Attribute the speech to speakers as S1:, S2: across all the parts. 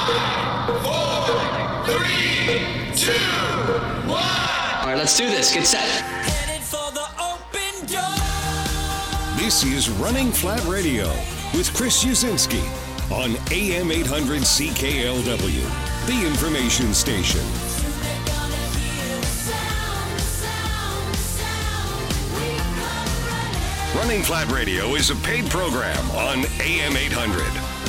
S1: 5, 4, 3, 2, 1.
S2: All right, let's do this. Get set.
S3: Headed for the open door.
S4: This is Running Flat Radio with Chris Usinski on AM 800 CKLW, the information station. Running Flat Radio is a paid program on AM 800.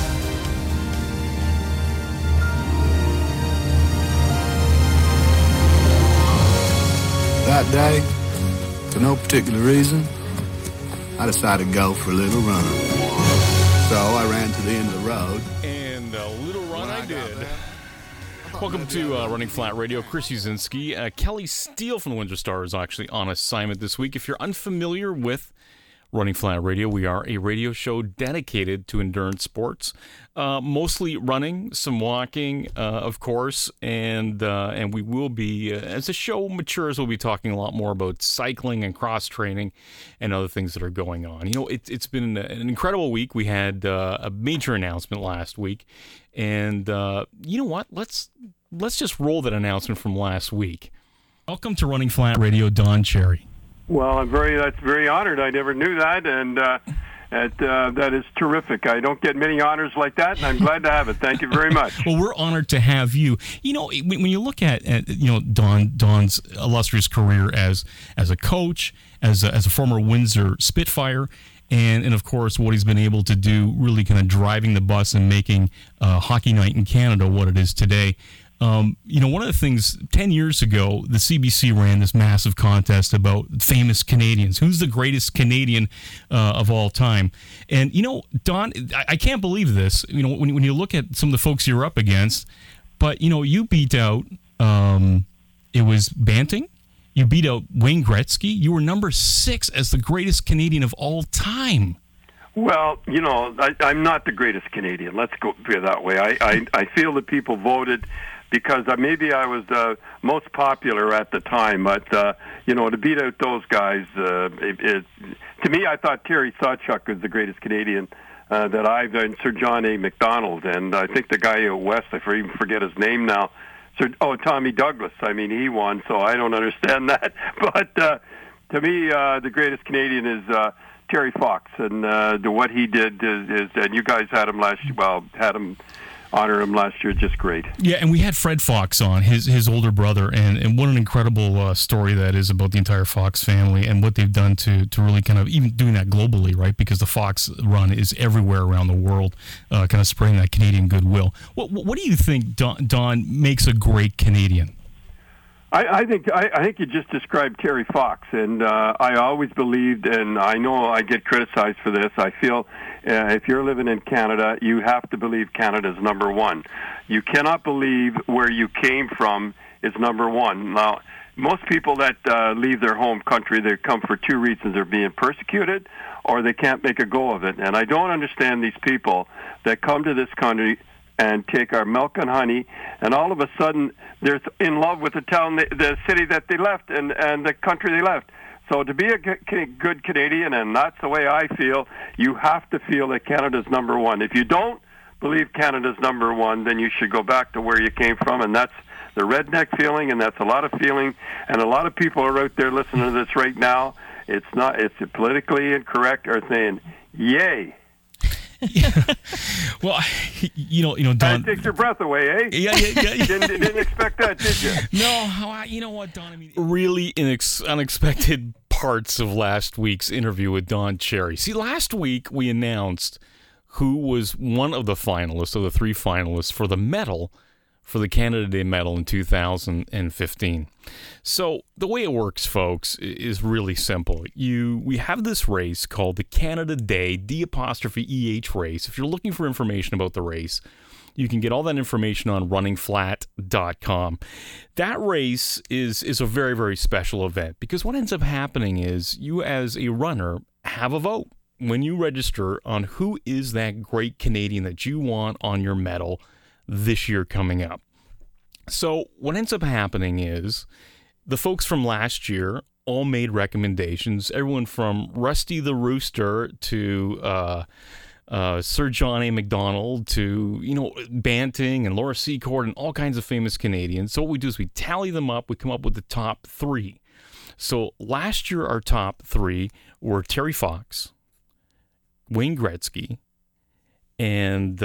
S5: That day, for no particular reason, I decided to go for a little run. So I ran to the end of the road.
S6: And a little run I did. Welcome to Running Flat Radio. Chris Usinski. Kelly Steele from the Windsor Star is actually on assignment this week. If you're unfamiliar with Running Flat Radio, we are a radio show dedicated to endurance sports, mostly running, some walking, of course, and we will be, as the show matures, we'll be talking a lot more about cycling and cross-training and other things that are going on. You know, it's been an incredible week. We had a major announcement last week, and you know what? Let's just roll that announcement from last week. Welcome to Running Flat Radio, Don Cherry.
S7: Well, that's very honored. I never knew that, and that is terrific. I don't get many honors like that, and I'm glad to have it. Thank you very much.
S6: Well, we're honored to have you. You know, when you look at you know Don's illustrious career as a coach, as a former Windsor Spitfire, and of course what he's been able to do, really kind of driving the bus and making Hockey Night in Canada what it is today. You know, one of the things, 10 years ago, the CBC ran this massive contest about famous Canadians. Who's the greatest Canadian of all time? And, you know, Don, I can't believe this, you know, when you look at some of the folks you're up against, but, you know, you beat out, it was Banting, you beat out Wayne Gretzky, you were number 6 as the greatest Canadian of all time.
S7: Well, you know, I'm not the greatest Canadian. Let's go that way. I feel that people voted because maybe I was most popular at the time, but, you know, to beat out those guys, to me, I thought Terry Sawchuk was the greatest Canadian that I've done, Sir John A. Macdonald, and I think the guy out west, I even forget his name now, Tommy Douglas. I mean, he won, so I don't understand that. But to me, the greatest Canadian is Terry Fox, and what he did is, and you guys had him honor him last year, just great.
S6: Yeah, and we had Fred Fox on, his older brother, and what an incredible story that is about the entire Fox family and what they've done to really kind of, even doing that globally, right? Because the Fox run is everywhere around the world, kind of spreading that Canadian goodwill. What do you think, Don, makes a great Canadian?
S7: I think you just described Terry Fox, and I always believed, and I know I get criticized for this, I feel if you're living in Canada, you have to believe Canada's number one. You cannot believe where you came from is number one. Now, most people that leave their home country, they come for two reasons. They're being persecuted or they can't make a go of it. And I don't understand these people that come to this country and take our milk and honey, and all of a sudden they're in love with the town, the city that they left, and the country they left. So to be a good Canadian, and that's the way I feel, you have to feel that Canada's number one. If you don't believe Canada's number one, then you should go back to where you came from, and that's the redneck feeling, and that's a lot of feeling, and a lot of people are out there listening to this right now. It's politically incorrect, are saying, yay.
S6: Well, you know, Don.
S7: That takes your breath away, eh?
S6: Yeah.
S7: Didn't expect that, did you?
S6: No, you know what, Don? I mean, really unexpected parts of last week's interview with Don Cherry. See, last week we announced who was one of the finalists, of the 3 finalists, for the medal, for the Canada Day medal in 2015. So the way it works, folks, is really simple. We have this race called the Canada Day D'(EH) race. If you're looking for information about the race, you can get all that information on runningflat.com. That race is a very, very special event because what ends up happening is you as a runner have a vote when you register on who is that great Canadian that you want on your medal this year coming up. So what ends up happening is the folks from last year all made recommendations. Everyone from Rusty the Rooster to Sir John A. Macdonald to, Banting and Laura Secord and all kinds of famous Canadians. So what we do is we tally them up. We come up with the top 3. So last year, our top 3 were Terry Fox, Wayne Gretzky, and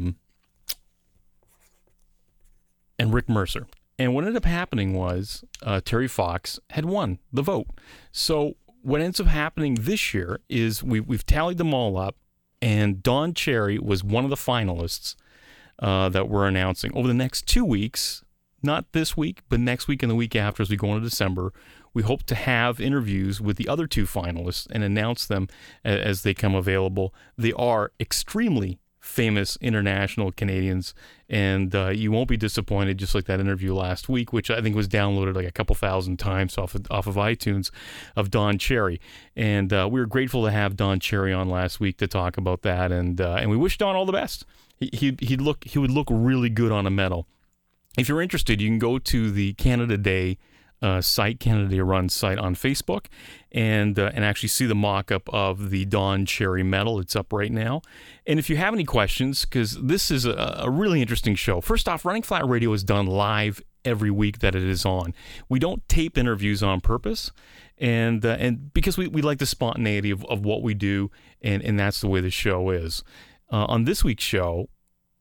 S6: Rick Mercer. And what ended up happening was Terry Fox had won the vote. So what ends up happening this year is we've tallied them all up, and Don Cherry was one of the finalists that we're announcing. Over the next 2 weeks, not this week, but next week and the week after as we go into December, we hope to have interviews with the other 2 finalists and announce them as they come available. They are extremely famous international Canadians, and you won't be disappointed, just like that interview last week, which I think was downloaded like a couple thousand times off of iTunes, of Don Cherry. And we were grateful to have Don Cherry on last week to talk about that, and we wish Don all the best. He would look really good on a medal. If you're interested, you can go to the Canada Day site, Canada Day Run site on Facebook, and actually see the mock-up of the Don Cherry medal. It's up right now. And if you have any questions, because this is a really interesting show. First off, Running Flat Radio is done live every week that it is on. We don't tape interviews on purpose, and because we like the spontaneity of what we do, and that's the way the show is. On this week's show,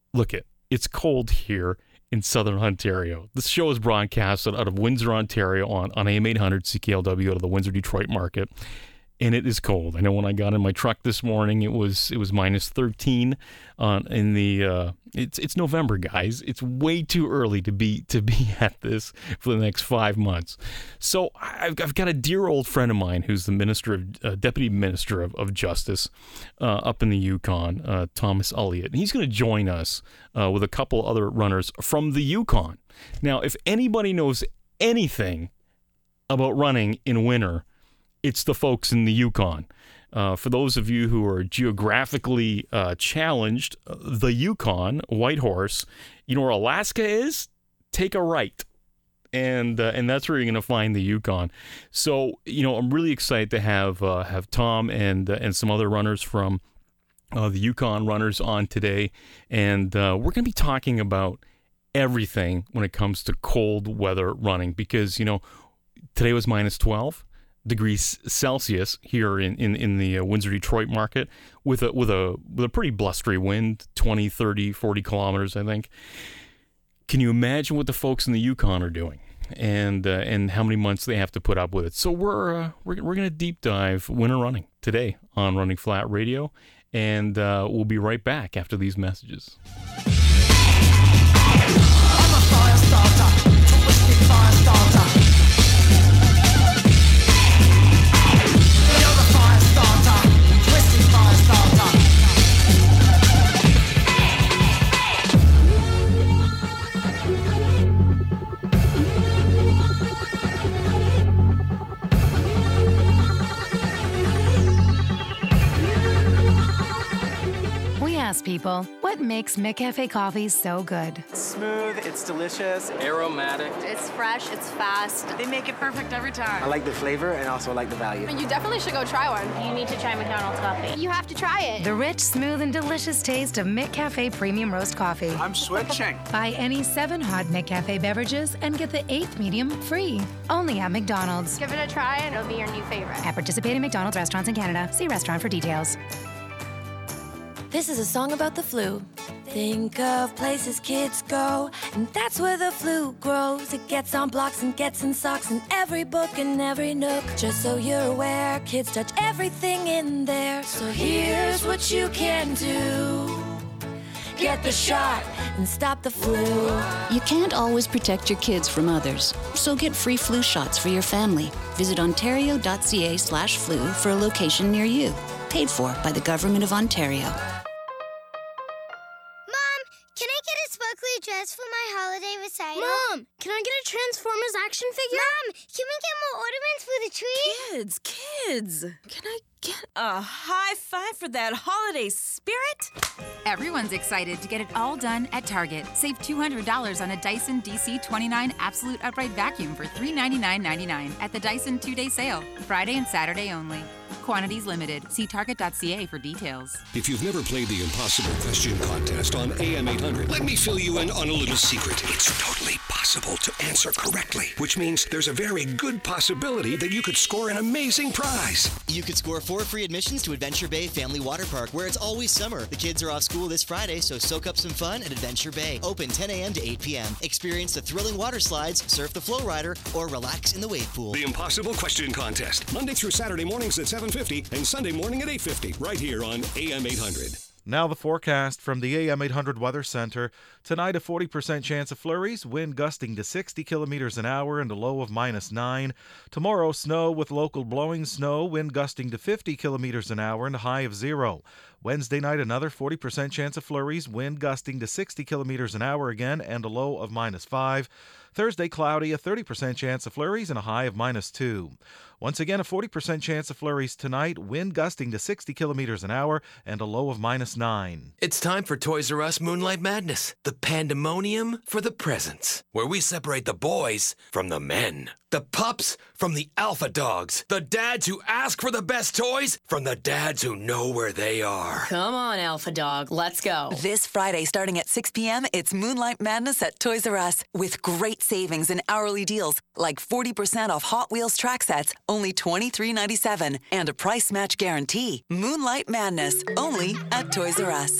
S6: it's cold here in Southern Ontario. This show is broadcast out of Windsor, Ontario on AM 800 CKLW out of the Windsor-Detroit market, and it is cold. I know when I got in my truck this morning, it was minus 13 in the it's November, guys. It's way too early to be at this for the next 5 months. So I've got a dear old friend of mine who's the Deputy Minister of Justice up in the Yukon, Thomas Elliott. And he's going to join us with a couple other runners from the Yukon. Now, if anybody knows anything about running in winter, it's the folks in the Yukon. For those of you who are geographically challenged, the Yukon, Whitehorse, you know where Alaska is? Take a right. And that's where you're going to find the Yukon. So, I'm really excited to have Tom and some other runners from the Yukon runners on today. And we're going to be talking about everything when it comes to cold weather running, because, today was minus 12 degrees Celsius here in the Windsor-Detroit market with a pretty blustery wind, 20, 30, 40 kilometers, I think. Can you imagine what the folks in the Yukon are doing and how many months they have to put up with it? So we're going to deep dive winter running today on Running Flat Radio, and we'll be right back after these messages.
S3: I'm a fire starter, twisted fire starter. You're the fire starter, twisted fire starter.
S8: We ask people, what makes McCafe coffee so good?
S9: It's smooth, it's delicious, aromatic.
S10: It's fresh, it's fast.
S11: They make it perfect every time.
S9: I like the flavor and also like the value.
S10: You definitely should go try one.
S11: You need to try McDonald's coffee.
S10: You have to try it.
S8: The rich, smooth, and delicious taste of McCafe Premium Roast Coffee.
S9: I'm switching.
S8: Buy any 7 hot McCafe beverages and get the 8th medium free. Only at McDonald's.
S10: Give it a try and it'll be your new favorite.
S8: At participating McDonald's restaurants in Canada. See restaurant for details.
S12: This is a song about the flu. Think of places kids go, and that's where the flu grows. It gets on blocks and gets in socks in every book and every nook. Just so you're aware, kids touch everything in there. So here's what you can do. Get the shot and stop the flu.
S13: You can't always protect your kids from others, so get free flu shots for your family. Visit ontario.ca/flu for a location near you. Paid for by the Government of Ontario.
S14: Can I get a sparkly dress for my holiday recital?
S15: Mom, can I get a Transformers action figure?
S14: Mom, can we get more ornaments for the tree?
S15: Kids, can I Get a high five for that holiday spirit.
S16: Everyone's excited to get it all done at Target. Save $200 on a Dyson DC-29 Absolute Upright Vacuum for $399.99 at the Dyson 2-day sale. Friday and Saturday only. Quantities limited. See Target.ca for details.
S4: If you've never played the Impossible Question Contest on AM 800, let me fill you in on a little secret. It's totally possible to answer correctly, which means there's a very good possibility that you could score an amazing prize.
S17: You could score 4 free admissions to Adventure Bay Family Water Park, where it's always summer. The kids are off school this Friday, so soak up some fun at Adventure Bay. Open 10 a.m. to 8 p.m. Experience the thrilling water slides, surf the flow rider, or relax in the wave pool.
S4: The Impossible Question Contest, Monday through Saturday mornings at 7:50 and Sunday morning at 8:50, right here on AM 800.
S18: Now the forecast from the AM 800 Weather Center. Tonight, a 40% chance of flurries, wind gusting to 60 kilometers an hour and a low of -9. Tomorrow, snow with local blowing snow, wind gusting to 50 kilometers an hour and a high of 0. Wednesday night, another 40% chance of flurries, wind gusting to 60 kilometers an hour again and a low of -5. Thursday, cloudy, a 30% chance of flurries and a high of -2. Once again, a 40% chance of flurries tonight, wind gusting to 60 kilometers an hour and a low of -9.
S19: It's time for Toys R Us Moonlight Madness, the pandemonium for the presents, where we separate the boys from the men, the pups from the alpha dogs, the dads who ask for the best toys from the dads who know where they are.
S20: Come on, Alpha Dog, let's go.
S21: This Friday, starting at 6 p.m., it's Moonlight Madness at Toys R Us with great savings and hourly deals like 40% off Hot Wheels track sets, only $23.97, and a price match guarantee. Moonlight Madness, only at Toys R Us.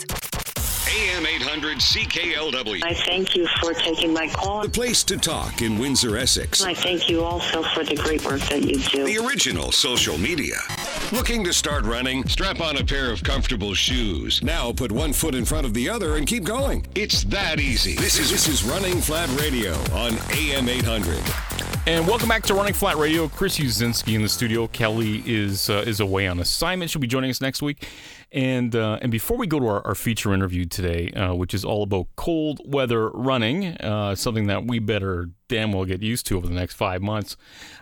S4: AM 800 CKLW.
S22: I thank you for taking my call.
S4: The place to talk in Windsor, Essex.
S22: I thank you also for the great work that you do.
S4: The original social media. Looking to start running? Strap on a pair of comfortable shoes. Now put one foot in front of the other and keep going. It's that easy. This is Running Flat Radio on AM 800.
S6: And welcome back to Running Flat Radio. Chris Uzinski in the studio. Kelly is away on assignment. She'll be joining us next week. And before we go to our feature interview today, which is all about cold weather running, something that we better damn well get used to over the next 5 months,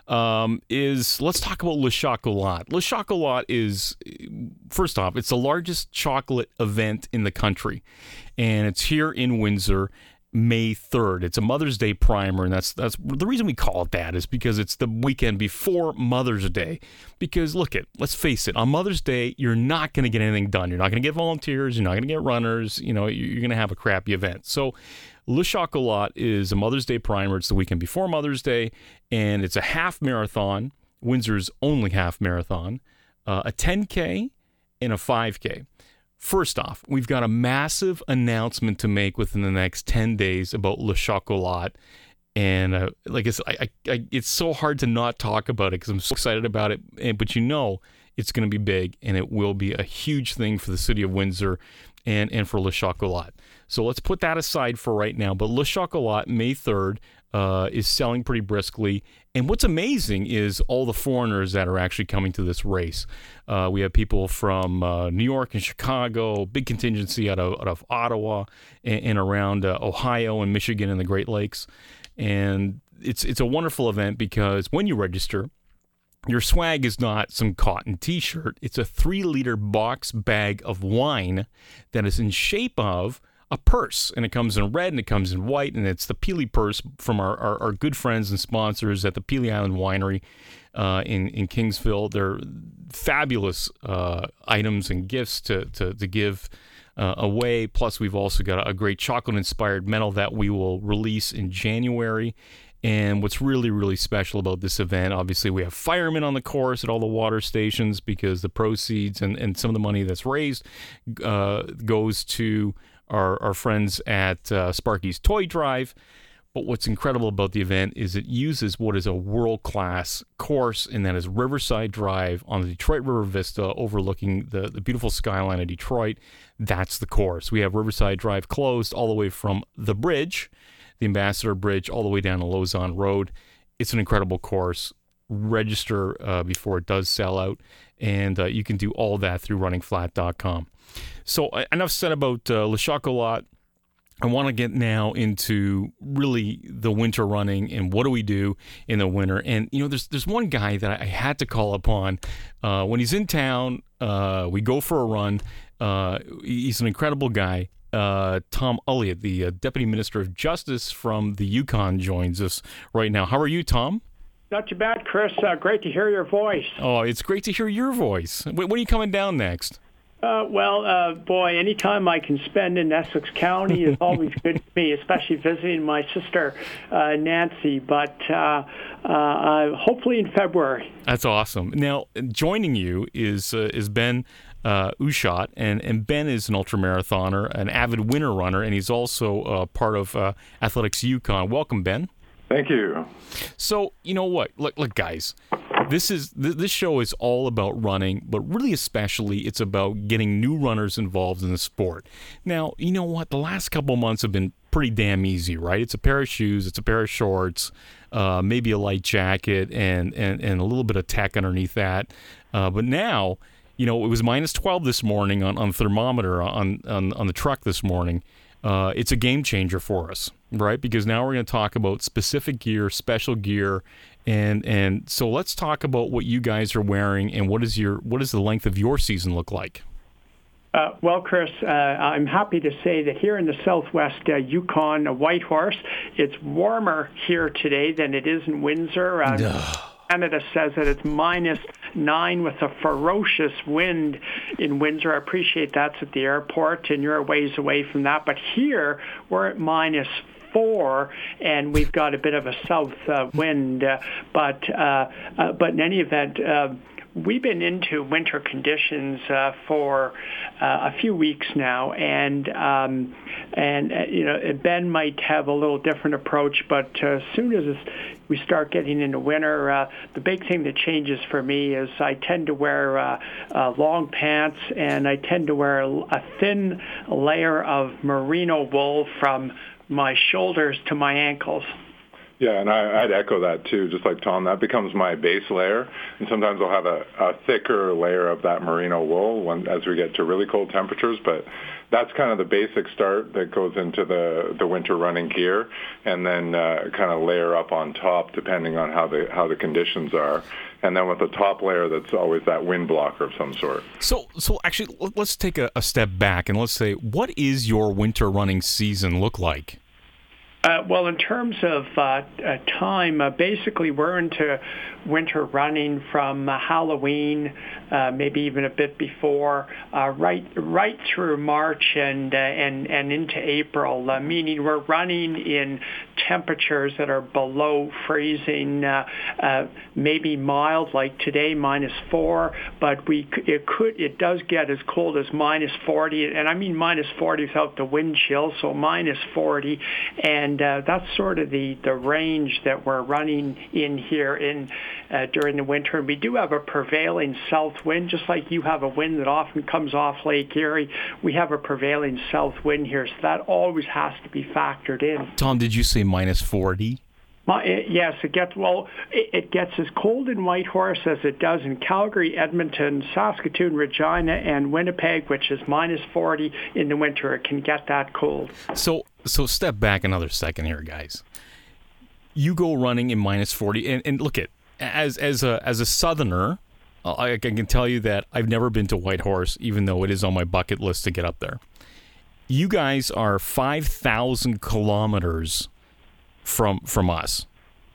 S6: let's talk about Le Chocolat. Le Chocolat is, first off, it's the largest chocolate event in the country. And it's here in Windsor, May 3rd. It's a Mother's Day primer, and that's the reason we call it that is because it's the weekend before Mother's Day. Because let's face it, on Mother's Day, you're not going to get anything done. You're not going to get volunteers. You're not going to get runners. You're going to have a crappy event. So Le Chocolat is a Mother's Day primer. It's the weekend before Mother's Day, and it's a half marathon, Windsor's only half marathon, a 10K and a 5K. First off, we've got a massive announcement to make within the next 10 days about Le Chocolat. And it's so hard to not talk about it because I'm so excited about it. But it's going to be big, and it will be a huge thing for the city of Windsor and for Le Chocolat. So let's put that aside for right now. But Le Chocolat, May 3rd, is selling pretty briskly. And what's amazing is all the foreigners that are actually coming to this race. We have people from New York and Chicago, big contingency out of Ottawa and around Ohio and Michigan and the Great Lakes. And it's a wonderful event because when you register, your swag is not some cotton T-shirt. It's a 3-liter box bag of wine that is in shape of a purse, and it comes in red and it comes in white, and it's the Peely purse from our good friends and sponsors at the Peely Island Winery in Kingsville. They're fabulous items and gifts to give away. Plus, we've also got a great chocolate-inspired medal that we will release in January. And what's really, really special about this event, obviously, we have firemen on the course at all the water stations because the proceeds and some of the money that's raised goes to our friends at Sparky's Toy Drive. But what's incredible about the event is it uses what is a world-class course, and that is Riverside Drive on the Detroit River Vista overlooking the beautiful skyline of Detroit. That's the course. We have Riverside Drive closed all the way from the bridge, the Ambassador Bridge, all the way down to Lausanne Road. It's an incredible course. Register before it does sell out, and you can do all that through runningflat.com. So enough said about Le Chocolat. I want to get now into really the winter running and what do we do in the winter. And, there's one guy that I had to call upon. When he's in town, we go for a run. He's an incredible guy. Tom Ulliott, the Deputy Minister of Justice from the Yukon, joins us right now. How are you, Tom?
S1: Not too bad, Chris. Great to hear your voice.
S6: Oh, it's great to hear your voice. When are you coming down next?
S1: Boy, anytime I can spend in Essex County is always good to me, especially visiting my sister, Nancy, but hopefully in February.
S6: That's awesome. Now, joining you is Ben Ushot, and Ben is an ultramarathoner, an avid winter runner, and he's also part of Athletics Yukon. Welcome, Ben.
S2: Thank you.
S6: So, you know what? Look, guys, this show is all about running, but really especially it's about getting new runners involved in the sport. Now, you know what? The last couple months have been pretty damn easy, right? It's a pair of shoes, it's a pair of shorts, maybe a light jacket, and a little bit of tech underneath that. But now, it was minus 12 this morning on the thermometer on the truck this morning. It's a game changer for us, right? Because now we're going to talk about specific gear, special gear, and so let's talk about what you guys are wearing and what does the length of your season look like?
S1: Well, Chris, I'm happy to say that here in the Southwest Yukon, Whitehorse, it's warmer here today than it is in Windsor. Canada says that it's -9 with a ferocious wind in Windsor. I appreciate that's at the airport, and you're a ways away from that. But here, we're at -4, and we've got a bit of a south wind. But in any event, we've been into winter conditions for a few weeks now, and Ben might have a little different approach, but as soon as we start getting into winter, the big thing that changes for me is I tend to wear long pants, and I tend to wear a thin layer of merino wool from my shoulders to my ankles.
S2: Yeah, and I'd echo that too, just like Tom. That becomes my base layer, and sometimes I'll have a thicker layer of that merino wool as we get to really cold temperatures, but that's kind of the basic start that goes into the winter running gear, and then kind of layer up on top depending on how the conditions are. And then with the top layer, that's always that wind blocker of some sort.
S6: So actually, let's take a step back and let's say, what is your winter running season look like?
S1: Well, in terms of time, basically we're into winter running from Halloween, maybe even a bit before, right through March and into April. Meaning we're running in temperatures that are below freezing, maybe mild like today, -4. But it does get as cold as -40, and I mean -40 without the wind chill, so -40 and. That's sort of the range that we're running in here during the winter. And we do have a prevailing south wind, just like you have a wind that often comes off Lake Erie. We have a prevailing south wind here, so that always has to be factored in.
S6: Tom, did you say -40?
S1: Yes, it gets as cold in Whitehorse as it does in Calgary, Edmonton, Saskatoon, Regina, and Winnipeg, which is -40 in the winter. It can get that cold.
S6: So step back another second here, guys. You go running in -40, and look as a Southerner, I can tell you that I've never been to Whitehorse, even though it is on my bucket list to get up there. You guys are 5,000 kilometers from us,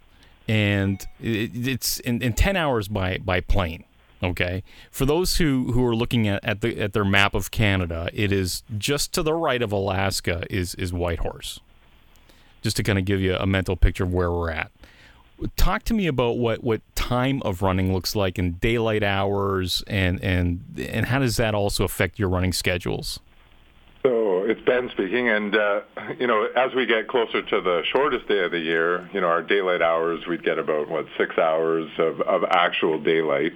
S6: and it's in 10 hours by plane. Okay, for those who are looking at their map of Canada, it is just to the right of Alaska is Whitehorse. Just to kind of give you a mental picture of where we're at. Talk to me about what time of running looks like in daylight hours, and how does that also affect your running schedules?
S2: So it's Ben speaking, and as we get closer to the shortest day of the year, our daylight hours, we'd get about 6 hours of actual daylight.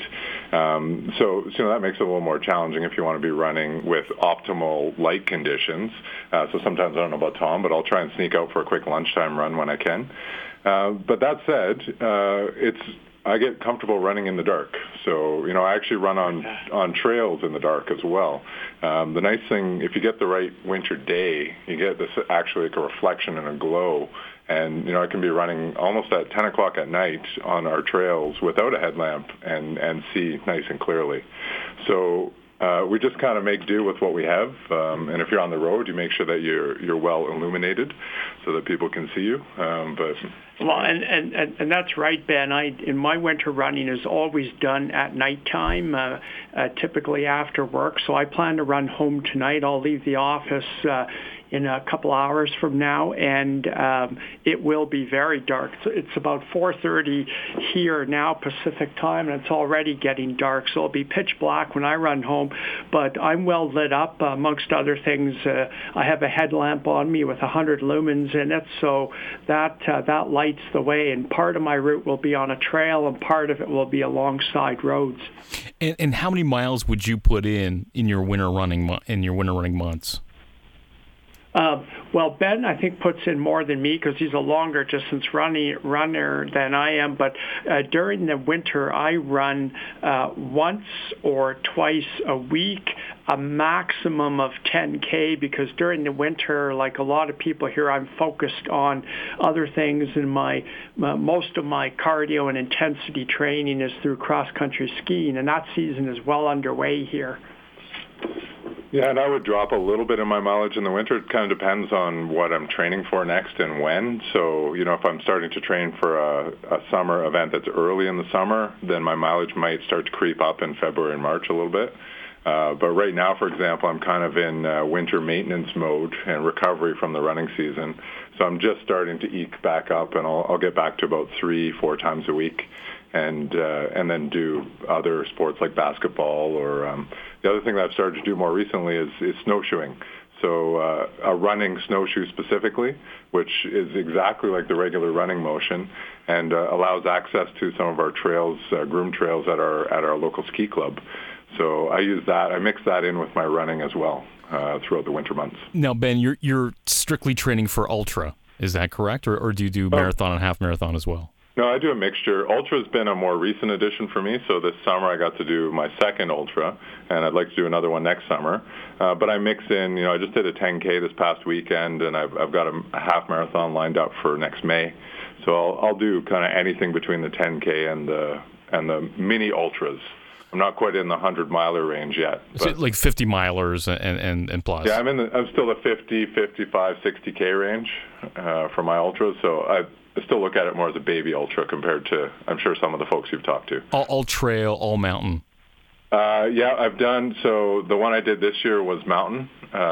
S2: So that makes it a little more challenging if you want to be running with optimal light conditions. So sometimes I don't know about Tom, but I'll try and sneak out for a quick lunchtime run when I can. But that said, I get comfortable running in the dark. So, I actually run on trails in the dark as well. The nice thing, if you get the right winter day, you get this actually like a reflection and a glow. And, I can be running almost at 10 o'clock at night on our trails without a headlamp and see nice and clearly. So we just kind of make do with what we have. And if you're on the road, you make sure that you're well illuminated so that people can see you.
S1: Well, and that's right, Ben. In my winter running is always done at nighttime, typically after work. So I plan to run home tonight. I'll leave the office in a couple hours from now, and it will be very dark. It's about 4:30 here now, Pacific time, and it's already getting dark. So it'll be pitch black when I run home, but I'm well lit up. Amongst other things, I have a headlamp on me with 100 lumens in it, so that lights the way. And part of my route will be on a trail, and part of it will be alongside roads.
S6: And how many miles would you put in your winter running months?
S1: Well, Ben, I think, puts in more than me because he's a longer distance runner than I am. But during the winter, I run once or twice a week, a maximum of 10K, because during the winter, like a lot of people here, I'm focused on other things, and most of my cardio and intensity training is through cross-country skiing, and that season is well underway here.
S2: Yeah, and I would drop a little bit in my mileage in the winter. It kind of depends on what I'm training for next and when. So, if I'm starting to train for a summer event that's early in the summer, then my mileage might start to creep up in February and March a little bit. But right now, for example, I'm kind of in winter maintenance mode and recovery from the running season. So I'm just starting to eke back up, and I'll get back to about 3-4 times a week. And then do other sports like basketball, or the other thing that I've started to do more recently is snowshoeing. So a running snowshoe specifically, which is exactly like the regular running motion, and allows access to some of our trails, groomed trails at our local ski club. So I use that. I mix that in with my running as well throughout the winter months.
S6: Now, Ben, you're strictly training for ultra, is that correct, or do you do marathon and half marathon as well?
S2: No, I do a mixture. Ultra's been a more recent addition for me, so this summer I got to do my second Ultra, and I'd like to do another one next summer. But I mix in, I just did a 10K this past weekend, and I've got a half marathon lined up for next May. So I'll do kind of anything between the 10K and the mini Ultras. I'm not quite in the 100-miler range yet.
S6: So like 50-milers and plus.
S2: Yeah, I'm still the 50, 55, 60K range for my Ultras, so I still look at it more as a baby ultra compared to, I'm sure, some of the folks you've talked to.
S6: All trail, all mountain.
S2: Yeah, I've done. So the one I did this year was mountain,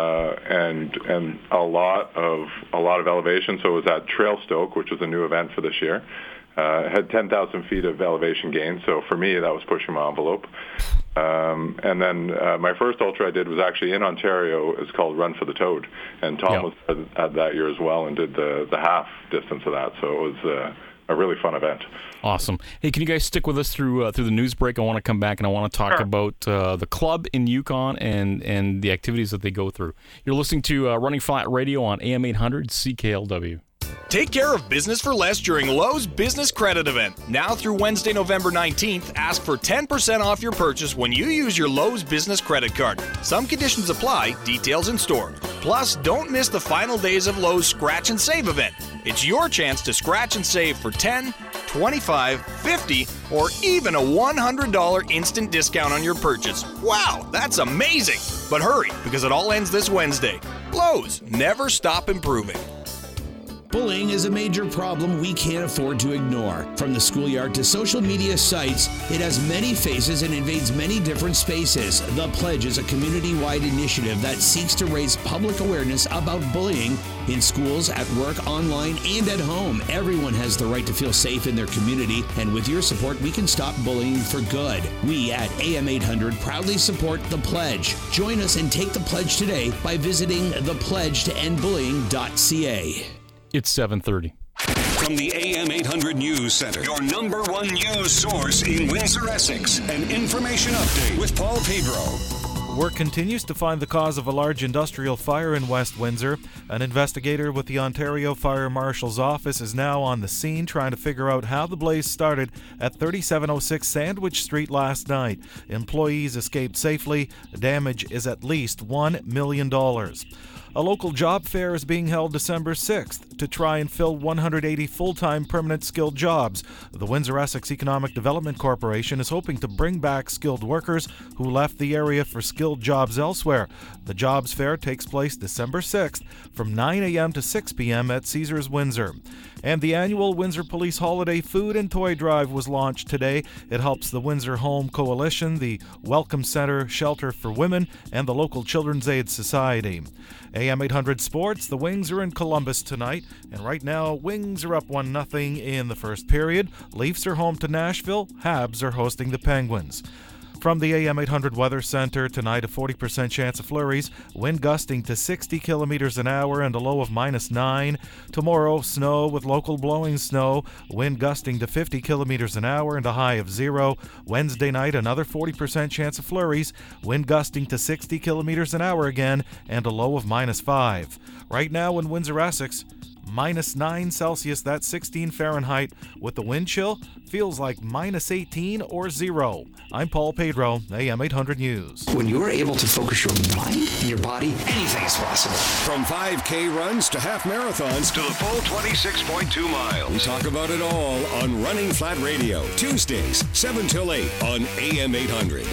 S2: and a lot of elevation. So it was at Trail Stoke, which was a new event for this year. It had 10,000 feet of elevation gain. So for me, that was pushing my envelope. And then my first ultra I did was actually in Ontario. It's called Run for the Toad, and Tom was at that year as well and did the half distance of that. So it was a really fun event.
S6: Awesome. Hey, can you guys stick with us through the news break? I want to come back and I want to talk about the club in Yukon and the activities that they go through. You're listening to Running Flat Radio on AM 800 CKLW.
S5: Take care of business for less during Lowe's Business Credit Event. Now through Wednesday, November 19th, ask for 10% off your purchase when you use your Lowe's Business Credit Card. Some conditions apply, details in store. Plus, don't miss the final days of Lowe's Scratch and Save event. It's your chance to scratch and save for $10, $25, $50, or even a $100 instant discount on your purchase. Wow, that's amazing! But hurry, because it all ends this Wednesday. Lowe's, never stop improving.
S7: Bullying is a major problem we can't afford to ignore. From the schoolyard to social media sites, it has many faces and invades many different spaces. The Pledge is a community-wide initiative that seeks to raise public awareness about bullying in schools, at work, online, and at home. Everyone has the right to feel safe in their community, and with your support, we can stop bullying for good. We at AM 800 proudly support The Pledge. Join us and take the pledge today by visiting thepledgetendbullying.ca.
S6: It's 7:30.
S4: From the AM 800 News Center, your number one news source in Windsor, Essex. An information update with Paul Pedro.
S18: Work continues to find the cause of a large industrial fire in West Windsor. An investigator with the Ontario Fire Marshal's Office is now on the scene trying to figure out how the blaze started at 3706 Sandwich Street last night. Employees escaped safely. The damage is at least $1 million. A local job fair is being held December 6th to try and fill 180 full-time permanent skilled jobs. The Windsor-Essex Economic Development Corporation is hoping to bring back skilled workers who left the area for skilled jobs elsewhere. The jobs fair takes place December 6th from 9 a.m. to 6 p.m. at Caesars Windsor. And the annual Windsor Police Holiday Food and Toy Drive was launched today. It helps the Windsor Home Coalition, the Welcome Center Shelter for Women, and the local Children's Aid Society. AM 800 Sports, the Wings are in Columbus tonight, and right now, Wings are up 1-0 in the first period. Leafs are home to Nashville. Habs are hosting the Penguins. From the AM 800 Weather Center, tonight a 40% chance of flurries, wind gusting to 60 kilometers an hour and a low of -9. Tomorrow, snow with local blowing snow, wind gusting to 50 kilometers an hour and a high of 0. Wednesday night, another 40% chance of flurries, wind gusting to 60 kilometers an hour again and a low of -5. Right now in Windsor, Essex, -9 Celsius, that's 16 Fahrenheit. With the wind chill, feels like -18 or 0. I'm Paul Pedro, AM 800 News.
S3: When you're able to focus your mind and your body, anything is possible.
S4: From 5K runs to half marathons to the full 26.2 miles. We talk about it all on Running Flat Radio, Tuesdays, 7 till 8 on AM 800.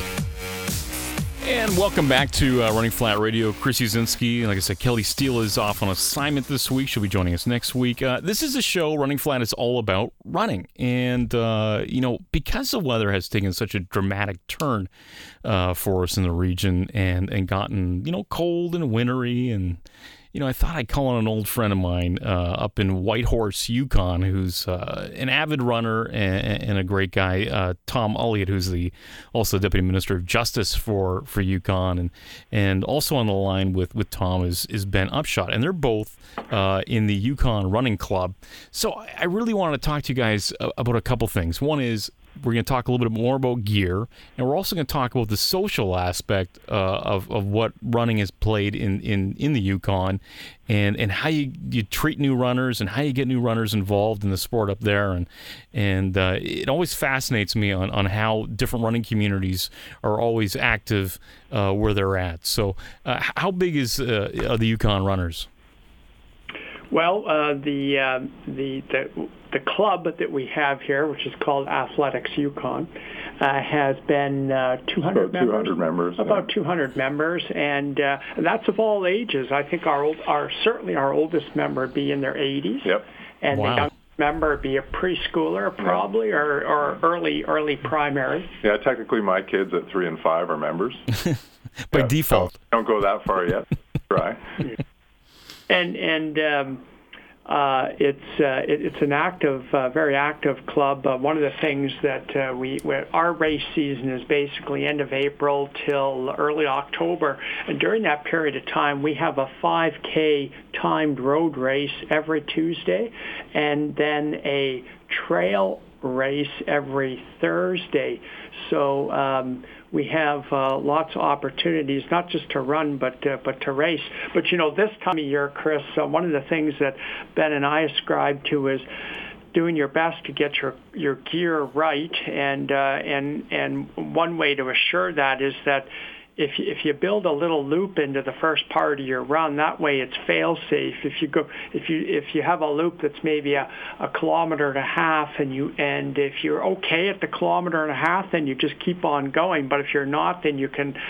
S6: And welcome back to Running Flat Radio. Chris Uzinski. Like I said, Kelly Steele is off on assignment this week. She'll be joining us next week. This is a show, Running Flat, is all about running. And, because the weather has taken such a dramatic turn for us in the region and gotten, cold and wintry and... I thought I'd call on an old friend of mine up in Whitehorse, Yukon, who's an avid runner and a great guy, Tom Elliott, who's also Deputy Minister of Justice for Yukon. And also on the line with Tom is Ben Upshot. And they're both in the Yukon Running Club. So I really wanted to talk to you guys about a couple things. One is, we're going to talk a little bit more about gear, and we're also going to talk about the social aspect of what running has played in the Yukon, and how you treat new runners and how you get new runners involved in the sport up there. And it always fascinates me on how different running communities are always active where they're at. So how big is the Yukon runners?
S1: Well, the club that we have here, which is called Athletics Yukon, has been 200 members. 200
S2: members.
S1: About 200 members, and that's of all ages. I think certainly our oldest member would be in their 80s.
S2: Yep.
S1: And
S2: wow.
S1: The youngest member would be a preschooler, probably, or early primary.
S2: Yeah, technically my kids at 3 and 5 are members.
S6: By default.
S2: So don't go that far yet. Try.
S1: It's an active, very active club. One of the things that our race season is basically end of April till early October, and during that period of time, we have a 5K timed road race every Tuesday, and then a trail race every Thursday. So we have lots of opportunities, not just to run, but to race. But this time of year, Chris, one of the things that Ben and I ascribe to is doing your best to get your gear right, and one way to assure that is that if you build a little loop into the first part of your run, that way it's fail safe. If you have a loop that's maybe a kilometer and a half, and if you're okay at the kilometer and a half, then you just keep on going. But if you're not, then you can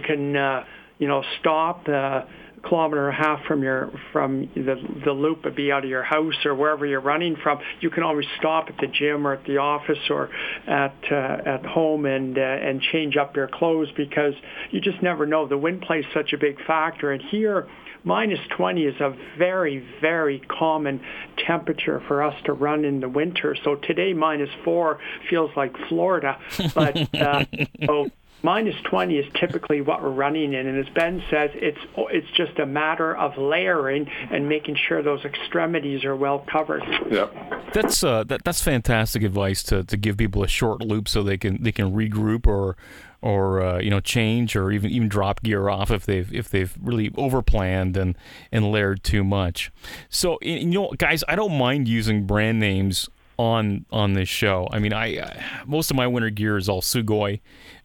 S1: stop kilometer and a half from the loop would be out of your house or wherever you're running from. You can always stop at the gym or at the office or at home and change up your clothes, because you just never know. The wind plays such a big factor, and here -20 is a very, very common temperature for us to run in the winter. So today -4 feels like Florida, but so -20 is typically what we're running in, and as Ben says, it's just a matter of layering and making sure those extremities are well covered.
S2: Yep.
S6: That's fantastic advice to give people a short loop so they can regroup or change or even drop gear off if they've really overplanned and layered too much. So guys, I don't mind using brand names on this show. I mean, most of my winter gear is all Sugoi.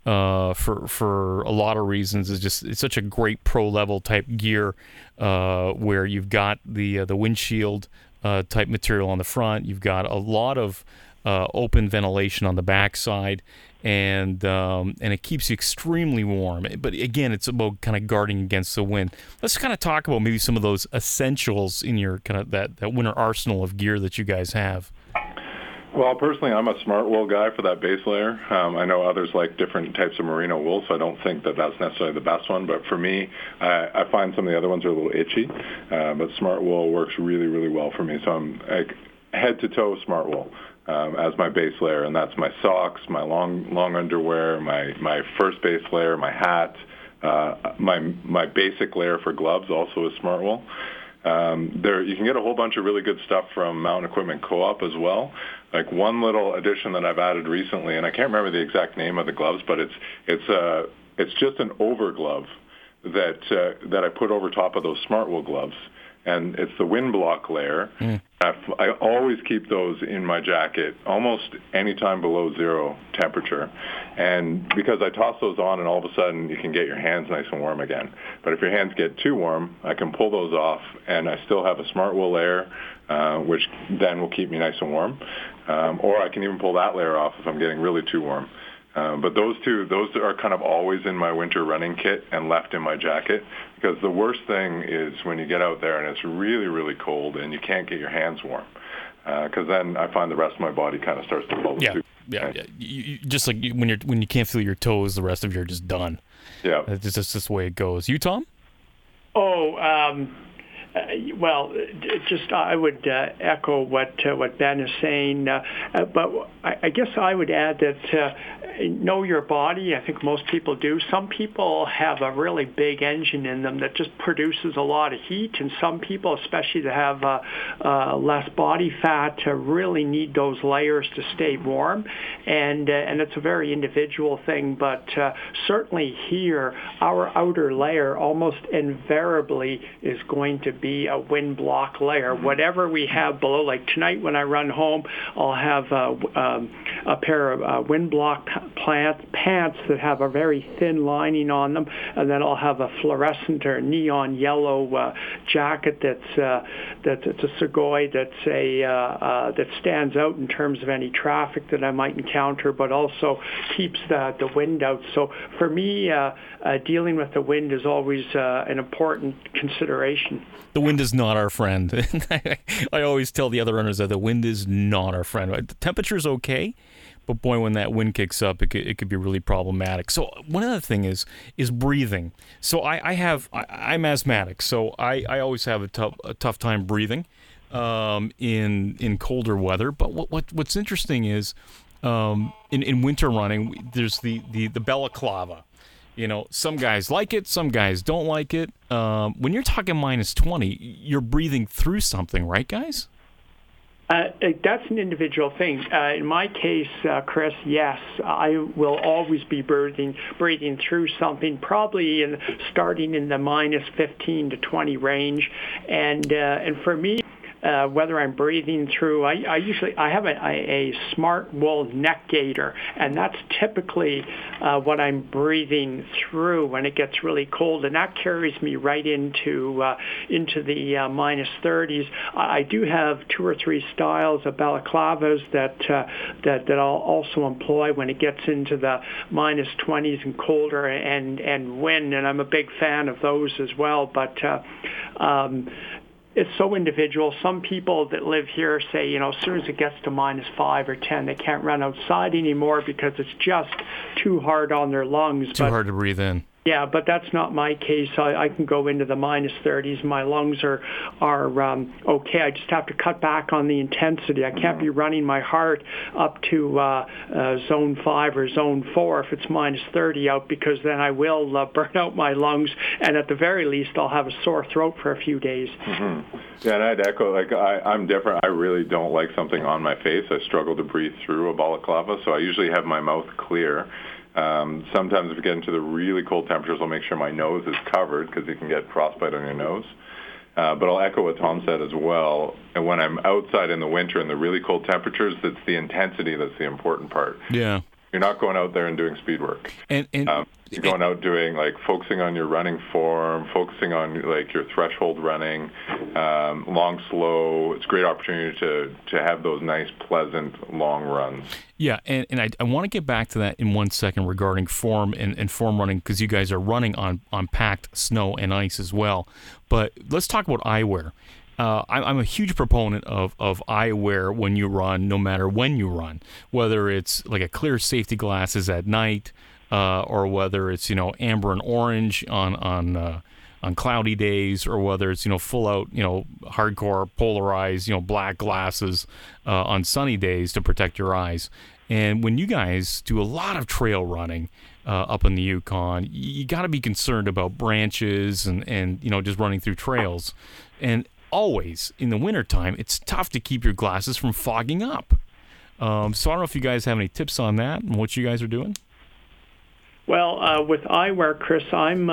S6: For a lot of reasons, it's such a great pro level type gear where you've got the windshield type material on the front, you've got a lot of open ventilation on the backside, and it keeps you extremely warm. But again, it's about kind of guarding against the wind. Let's kind of talk about maybe some of those essentials in your kind of that winter arsenal of gear that you guys have.
S2: Well, personally, I'm a smart wool guy for that base layer. I know others like different types of merino wool, so I don't think that that's necessarily the best one. But for me, I find some of the other ones are a little itchy. But smart wool works really, really well for me. So I'm head to toe smart wool as my base layer, and that's my socks, my long underwear, my first base layer, my hat, my basic layer for gloves also is smart wool. You can get a whole bunch of really good stuff from Mountain Equipment Co-op as well. Like one little addition that I've added recently, and I can't remember the exact name of the gloves, but it's just an over glove that I put over top of those smart wool gloves, and it's the wind block layer. I always keep those in my jacket almost any time below zero temperature, and because I toss those on and all of a sudden you can get your hands nice and warm again. But if your hands get too warm, I can pull those off and I still have a smart wool layer, which then will keep me nice and warm, or I can even pull that layer off if I'm getting really too warm. But those are kind of always in my winter running kit and left in my jacket, because the worst thing is when you get out there and it's really, really cold and you can't get your hands warm, because then I find the rest of my body kind of starts to follow suit.
S6: Yeah. You, just like when you can't feel your toes, the rest of you are just done.
S2: Yeah.
S6: It's just the way it goes. You, Tom?
S1: I would echo what Ben is saying, but I guess I would add that know your body. I think most people do. Some people have a really big engine in them that just produces a lot of heat, and some people, especially that have less body fat, really need those layers to stay warm, and it's a very individual thing. But certainly here, our outer layer almost invariably is going to be a wind block layer. Whatever we have below, like tonight when I run home, I'll have a pair of wind block pants that have a very thin lining on them, and then I'll have a fluorescent or neon yellow jacket that's a Sugoi that stands out in terms of any traffic that I might encounter, but also keeps the wind out. So for me, dealing with the wind is always an important consideration.
S6: The wind is not our friend. I always tell the other runners that the wind is not our friend. The temperature's okay, but boy, when that wind kicks up, it could be really problematic. So one other thing is breathing. So I'm asthmatic, so I always have a tough time breathing in colder weather. But what's interesting is in winter running, there's the balaclava. You know, some guys like it, some guys don't like it. When you're talking minus 20, you're breathing through something, right, guys?
S1: That's an individual thing. In my case, Chris, yes, I will always be breathing through something, probably starting in the minus 15 to 20 range, and for me, whether I'm breathing through, I have a smart wool neck gaiter, and that's typically what I'm breathing through when it gets really cold, and that carries me right into the minus 30s. I do have 2 or 3 styles of balaclavas that I'll also employ when it gets into the minus 20s and colder and wind, and I'm a big fan of those as well. But it's so individual. Some people that live here say, as soon as it gets to minus 5 or 10, they can't run outside anymore because it's just too hard on their lungs.
S6: Too hard to breathe in.
S1: Yeah, but that's not my case. I can go into the minus 30s. My lungs are okay. I just have to cut back on the intensity. I can't be running my heart up to zone 5 or zone 4 if it's minus 30 out, because then I will burn out my lungs, and at the very least I'll have a sore throat for a few days.
S2: Mm-hmm. Yeah, and I'd echo, I'm different. I really don't like something on my face. I struggle to breathe through a balaclava, so I usually have my mouth clear. Sometimes if you get into the really cold temperatures, I'll make sure my nose is covered because you can get frostbite on your nose. But I'll echo what Tom said as well. And when I'm outside in the winter in the really cold temperatures, it's the intensity that's the important part.
S6: Yeah.
S2: You're not going out there and doing speed work.
S6: And
S2: you're going out doing, focusing on your running form, focusing on, your threshold running, long, slow. It's a great opportunity to have those nice, pleasant, long runs.
S6: Yeah, and I want to get back to that in 1 second regarding form and form running, because you guys are running on packed snow and ice as well. But let's talk about eyewear. I'm a huge proponent of eyewear when you run, no matter when you run, whether it's like a clear safety glasses at night, or whether it's amber and orange on cloudy days, or whether it's full out hardcore polarized black glasses on sunny days to protect your eyes. And when you guys do a lot of trail running up in the Yukon, you got to be concerned about branches and just running through trails. And always in the wintertime, it's tough to keep your glasses from fogging up. So I don't know if you guys have any tips on that and what you guys are doing.
S1: Well, with eyewear, Chris,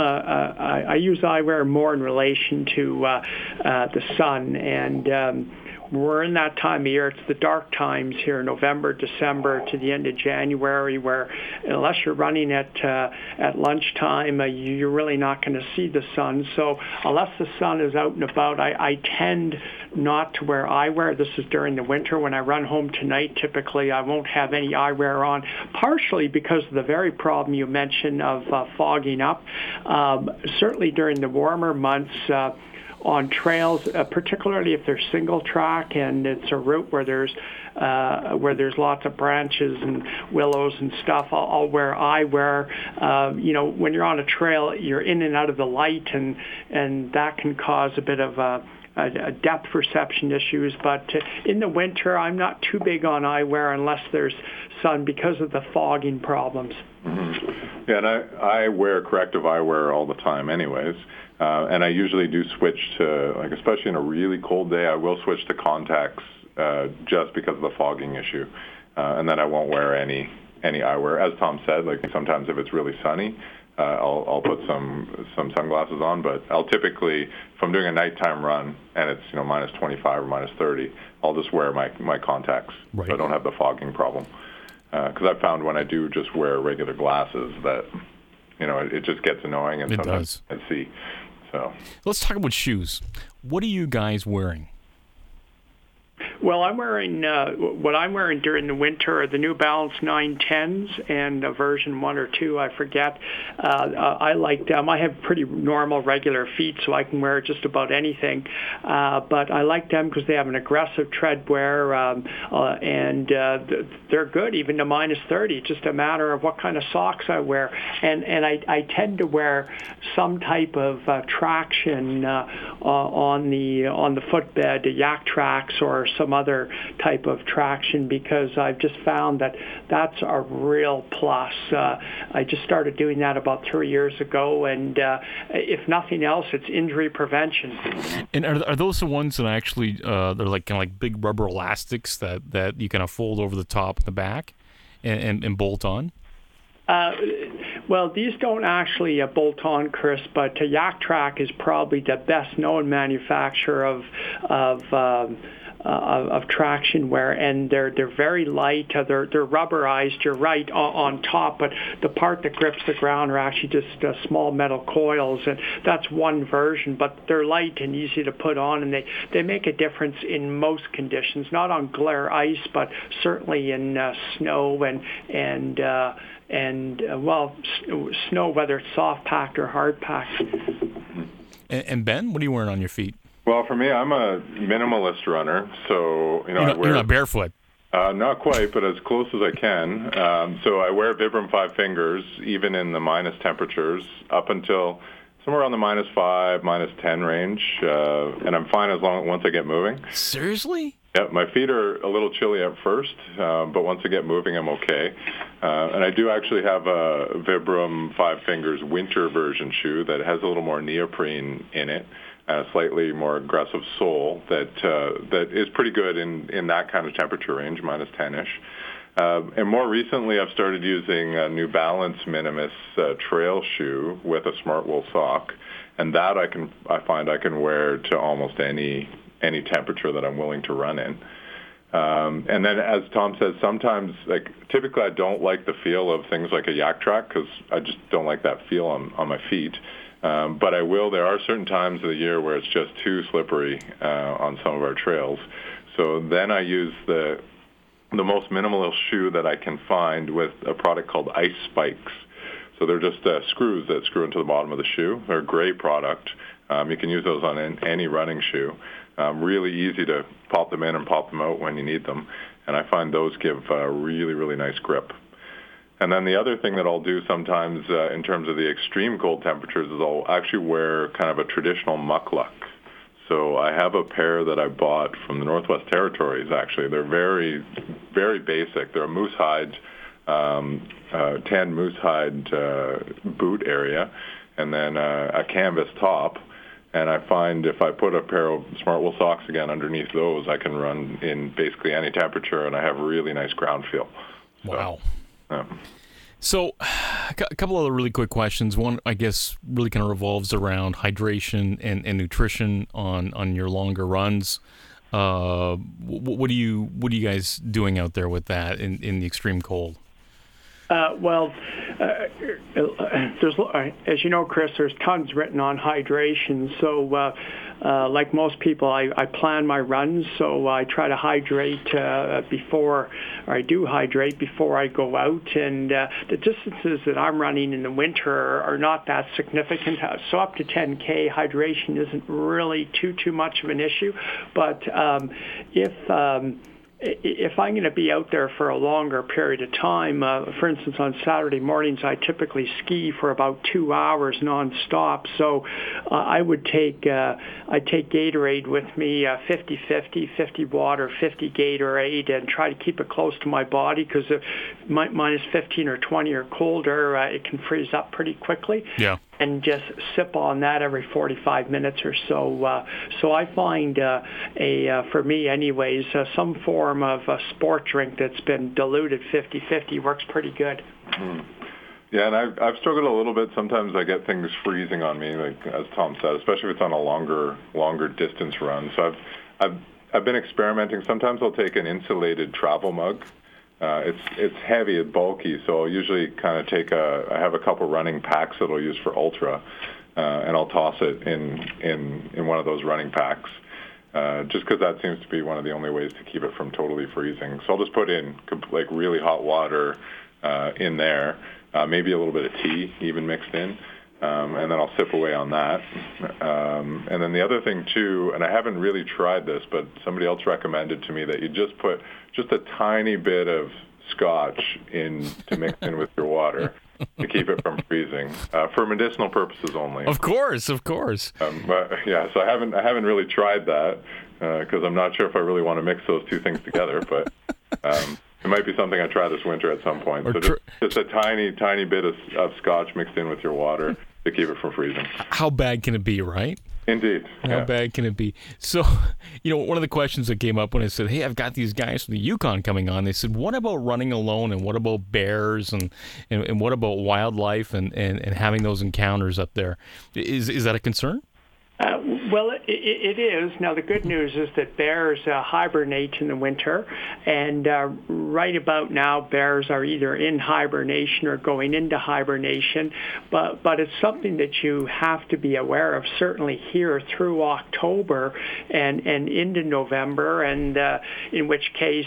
S1: I use eyewear more in relation to the sun, and we're in that time of year. It's the dark times here, November, December to the end of January, where unless you're running at lunchtime, you're really not going to see the sun. So unless the sun is out and about, I tend not to wear eyewear. This is during the winter. When I run home tonight, typically I won't have any eyewear on, partially because of the very problem you mentioned of fogging up. Certainly during the warmer months, on trails, particularly if they're single track and it's a route where there's lots of branches and willows and stuff, I'll wear eyewear. When you're on a trail, you're in and out of the light, and that can cause a bit of a depth perception issues. But in the winter, I'm not too big on eyewear unless there's sun because of the fogging problems.
S2: Mm-hmm. Yeah, and I wear corrective eyewear all the time anyways. And I usually do switch to, especially in a really cold day, I will switch to contacts just because of the fogging issue. And then I won't wear any eyewear. As Tom said, sometimes if it's really sunny, I'll put some sunglasses on. But I'll typically, if I'm doing a nighttime run and it's minus 25 or minus 30, I'll just wear my contacts. Right. So I don't have the fogging problem. Because I've found when I do just wear regular glasses that it just gets annoying, and sometimes I see. So
S6: let's talk about shoes. What are you guys wearing?
S1: Well, I'm wearing what I'm wearing during the winter are the New Balance 910s and a version 1 or 2, I forget. I like them. I have pretty normal, regular feet, so I can wear just about anything. But I like them because they have an aggressive tread wear, and they're good even to minus 30. It's just a matter of what kind of socks I wear. And I tend to wear some type of traction on the footbed, Yak Trax or some other type of traction, because I've just found that that's a real plus. I just started doing that about 3 years ago, and if nothing else, it's injury prevention.
S6: And are those the ones that actually they're kind of like big rubber elastics that you kind of fold over the top and the back and bolt on?
S1: Well, these don't actually bolt on, Chris, but Yak Trax is probably the best known manufacturer of traction wear, and they're very light. They're rubberized, you're right, on top, but the part that grips the ground are actually just small metal coils, and that's one version, but they're light and easy to put on, and they make a difference in most conditions, not on glare ice, but certainly in snow and snow, whether it's soft packed or hard packed.
S6: And Ben, what are you wearing on your feet?
S2: Well, for me, I'm a minimalist runner, so
S6: you're not barefoot.
S2: Not quite, but as close as I can. So I wear Vibram 5 fingers, even in the minus temperatures, up until somewhere around the -5, -10 range, and I'm fine once I get moving.
S6: Seriously?
S2: Yeah, my feet are a little chilly at first, but once I get moving, I'm okay. And I do actually have a Vibram 5 Fingers winter version shoe that has a little more neoprene in it, and a slightly more aggressive sole that is pretty good in that kind of temperature range, -10-ish. And more recently, I've started using a New Balance Minimus trail shoe with a Smart Wool sock, and that I find I can wear to almost any temperature that I'm willing to run in. And then, as Tom says, sometimes, typically I don't like the feel of things like a Yak Track because I just don't like that feel on my feet. But I will. There are certain times of the year where it's just too slippery on some of our trails. So then I use the most minimalist shoe that I can find with a product called Ice Spikes. So they're just screws that screw into the bottom of the shoe. They're a great product. You can use those on any running shoe. Really easy to pop them in and pop them out when you need them. And I find those give a really, really nice grip. And then the other thing that I'll do sometimes in terms of the extreme cold temperatures is I'll actually wear kind of a traditional mukluk. So I have a pair that I bought from the Northwest Territories, actually. They're very, very basic. They're a moose hide, tan moose hide boot area, and then a canvas top. And I find if I put a pair of Smart Wool socks again underneath those, I can run in basically any temperature, and I have a really nice ground feel.
S6: Wow. So a couple other really quick questions. One, I guess, really kind of revolves around hydration and nutrition on your longer runs. What are you guys doing out there with that in the extreme cold?
S1: There's, as you know, Chris, there's tons written on hydration. So, like most people, I plan my runs. So I try to hydrate before I go out. And the distances that I'm running in the winter are not that significant. So up to 10K, hydration isn't really too much of an issue. But if I'm going to be out there for a longer period of time, for instance, on Saturday mornings, I typically ski for about 2 hours nonstop. So I'd take Gatorade with me, 50-50, 50 water, 50 Gatorade, and try to keep it close to my body because if minus 15 or 20 or colder, it can freeze up pretty quickly.
S6: Yeah.
S1: And just sip on that every 45 minutes or so. So I find, for me anyways, some form of a sport drink that's been diluted 50-50 works pretty good.
S2: Mm. Yeah, and I've struggled a little bit. Sometimes I get things freezing on me, like as Tom said, especially if it's on a longer distance run. So I've been experimenting. Sometimes I'll take an insulated travel mug. It's heavy, it's bulky, so I'll usually kind of I have a couple running packs that I'll use for ultra, and I'll toss it in one of those running packs, just because that seems to be one of the only ways to keep it from totally freezing. So I'll just put in like really hot water in there, maybe a little bit of tea even mixed in, and then I'll sip away on that. And then the other thing too, and I haven't really tried this, but somebody else recommended to me that you just put just a tiny bit of scotch to mix in with your water to keep it from freezing, for medicinal purposes only.
S6: Of course.
S2: But yeah, so I haven't really tried that because I'm not sure if I really want to mix those two things together. But it might be something I try this winter at some point. So just a tiny bit of scotch mixed in with your water to keep it from freezing.
S6: How bad can it be, right?
S2: Indeed.
S6: How bad can it be? So, one of the questions that came up when I said, hey, I've got these guys from the Yukon coming on, they said, what about running alone, and what about bears, and what about wildlife and having those encounters up there? Is that a concern?
S1: Well, it is. Now, the good news is that bears hibernate in the winter, and right about now, bears are either in hibernation or going into hibernation, but it's something that you have to be aware of, certainly here through October and into November, and in which case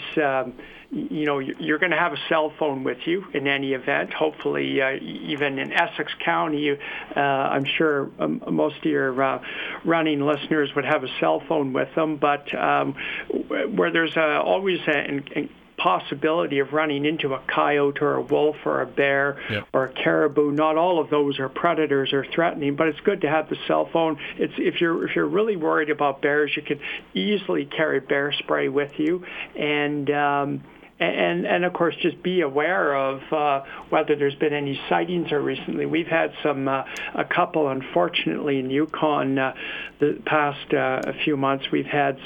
S1: you're going to have a cell phone with you in any event. Hopefully, even in Essex County, I'm sure most of your running listeners would have a cell phone with them. But where there's always a possibility of running into a coyote or a wolf or a bear or a caribou. Not all of those are predators or threatening, but it's good to have the cell phone. If you're really worried about bears, you can easily carry bear spray with you, and of course, just be aware of whether there's been any sightings or recently. We've had a couple, unfortunately, in Yukon the past a few months. We've had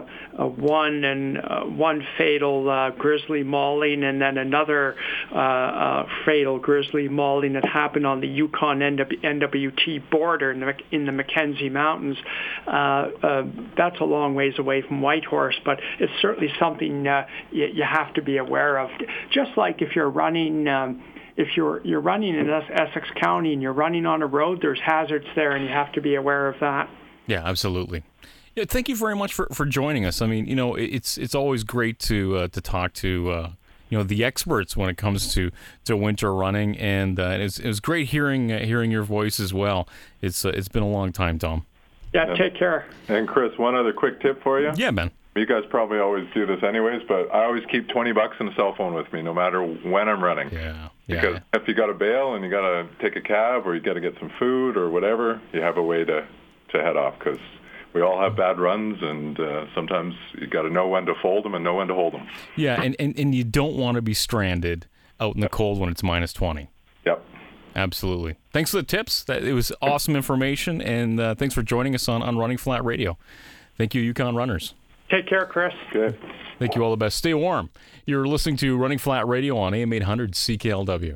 S1: one fatal grizzly mauling, and then another fatal grizzly mauling that happened on the Yukon NWT border in the Mackenzie Mountains. That's a long ways away from Whitehorse, but it's certainly something you have to be aware of. Just like if you're running if you're running in Essex County and you're running on a road, there's hazards there, and you have to be aware of that.
S6: Yeah, absolutely. Yeah, thank you very much for joining us. I mean, it's always great to talk to the experts when it comes to winter running, and it was great hearing your voice as well. It's been a long time, Tom.
S1: Yeah, take care.
S2: And Chris, one other quick tip for you.
S6: Yeah, man.
S2: You guys probably always do this anyways, but I always keep $20 in a cell phone with me no matter when I'm running.
S6: Yeah.
S2: Because if you got to bail and you got to take a cab or you got to get some food or whatever, you have a way to head off, because we all have bad runs, and sometimes you got to know when to fold them and know when to hold them.
S6: Yeah, and you don't want to be stranded out in the cold when it's minus 20.
S2: Yep.
S6: Absolutely. Thanks for the tips. It was awesome information, and thanks for joining us on Running Flat Radio. Thank you, Yukon Runners.
S1: Take care, Chris.
S2: Good.
S6: Thank you, all the best. Stay warm. You're listening to Running Flat Radio on AM 800 CKLW.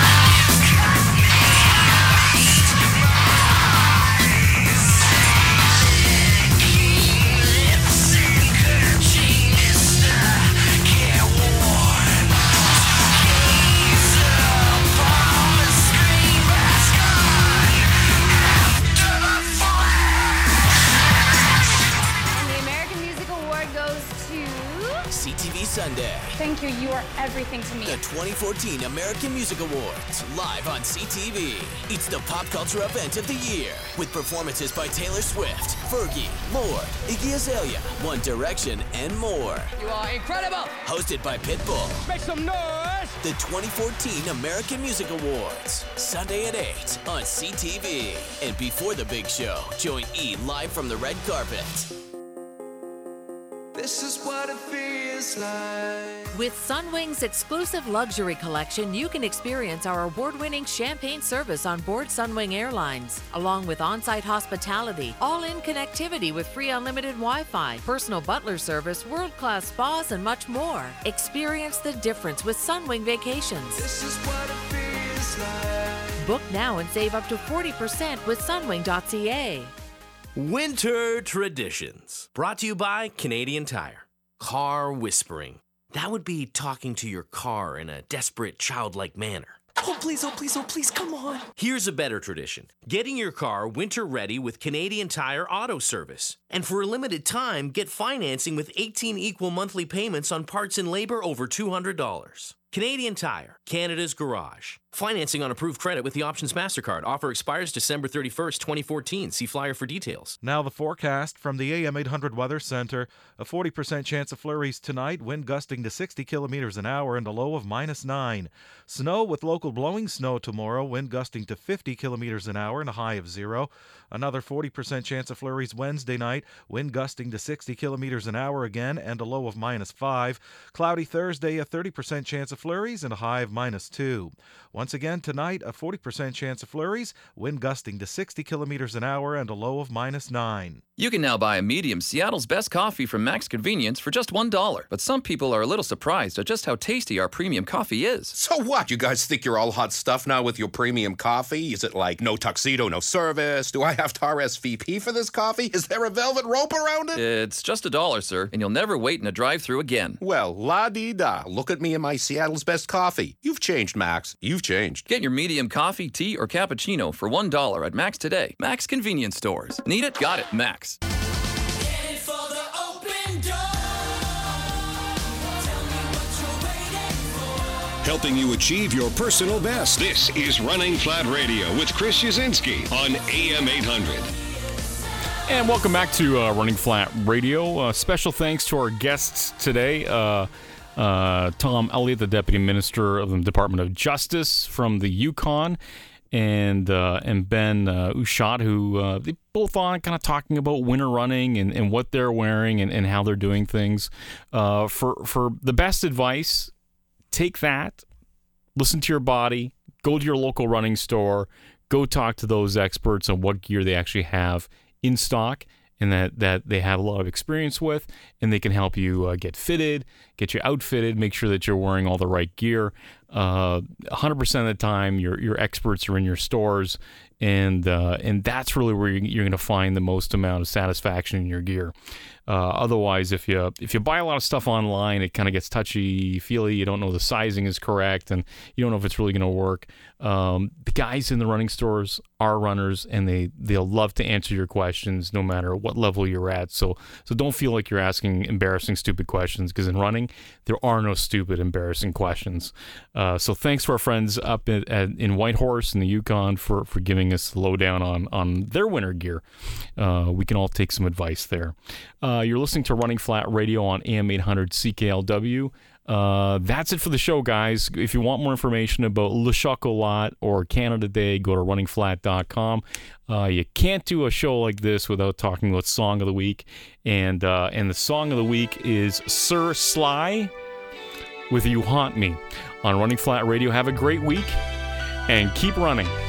S9: Sunday.
S11: Thank you. You are everything to me.
S9: The 2014 American Music Awards, live on CTV. It's the pop culture event of the year, with performances by Taylor Swift, Fergie, Lorde, Iggy Azalea, One Direction, and more.
S11: You are incredible.
S9: Hosted by Pitbull.
S11: Make some noise.
S9: The 2014 American Music Awards, Sunday at 8 on CTV. And before the big show, join E live from the red carpet.
S23: This is what it feels like.
S24: With Sunwing's exclusive luxury collection, you can experience our award-winning champagne service on board Sunwing Airlines, along with on-site hospitality, all-in connectivity with free unlimited Wi-Fi, personal butler service, world-class spas, and much more. Experience the difference with Sunwing Vacations.
S23: This is what it feels like.
S24: Book now and save up to 40% with sunwing.ca.
S19: Winter Traditions. Brought to you by Canadian Tire. Car whispering. That would be talking to your car in a desperate, childlike manner.
S23: Oh, please, oh, please, oh, please, come on.
S19: Here's a better tradition. Getting your car winter ready with Canadian Tire Auto Service. And for a limited time, get financing with 18 equal monthly payments on parts and labor over $200. Canadian Tire, Canada's garage. Financing on approved credit with the Options MasterCard. Offer expires December 31st, 2014. See flyer for details.
S18: Now the forecast from the AM 800 Weather Center. A 40% chance of flurries tonight, wind gusting to 60 kilometers an hour and a low of -9. Snow with local blowing snow tomorrow, wind gusting to 50 kilometers an hour and a high of 0. Another 40% chance of flurries Wednesday night, wind gusting to 60 kilometers an hour again and a low of -5. Cloudy Thursday, a 30% chance of flurries and a high of -2. Once again, tonight, a 40% chance of flurries, wind gusting to 60 kilometers an hour and a low of -9.
S25: You can now buy a medium Seattle's Best coffee from Max Convenience for just $1. But some people are a little surprised at just how tasty our premium coffee is.
S26: So what? You guys think you're all hot stuff now with your premium coffee? Is it like no tuxedo, no service? Do I have to RSVP for this coffee? Is there a velvet rope around it?
S25: It's just $1, sir, and you'll never wait in a drive-thru again.
S26: Well, la-dee-da. Look at me and my Seattle's Best coffee. You've changed, Max. You've changed.
S25: Get your medium coffee, tea, or cappuccino for $1 at Max today. Max Convenience Stores. Need it? Got it. Max.
S4: Helping you achieve your personal best. This is Running Flat Radio with Chris Yazinski on AM 800.
S6: And welcome back to Running Flat Radio. Special thanks to our guests today. Tom Elliott, the Deputy Minister of the Department of Justice from the Yukon, and Ben Ushat, who they both on kind of talking about winter running and what they're wearing and how they're doing things. For the best advice, take that, listen to your body, go to your local running store, go talk to those experts on what gear they actually have in stock and that they have a lot of experience with, and they can help you get fitted, get you outfitted, make sure that you're wearing all the right gear. 100% of the time, your experts are in your stores, and that's really where you're going to find the most amount of satisfaction in your gear. Otherwise, if you buy a lot of stuff online, it kind of gets touchy-feely. You don't know the sizing is correct, and you don't know if it's really going to work. The guys in the running stores are runners, and they'll love to answer your questions no matter what level you're at. So don't feel like you're asking embarrassing, stupid questions, because in running, there are no stupid, embarrassing questions. So thanks to our friends up in Whitehorse in the Yukon for giving us the lowdown on their winter gear. We can all take some advice there. You're listening to Running Flat Radio on AM 800 CKLW. That's it for the show, guys. If you want more information about Le Chocolat or Canada Day, go to runningflat.com. You can't do a show like this without talking about Song of the Week. And the Song of the Week is Sir Sly with You Haunt Me on Running Flat Radio. Have a great week and keep running.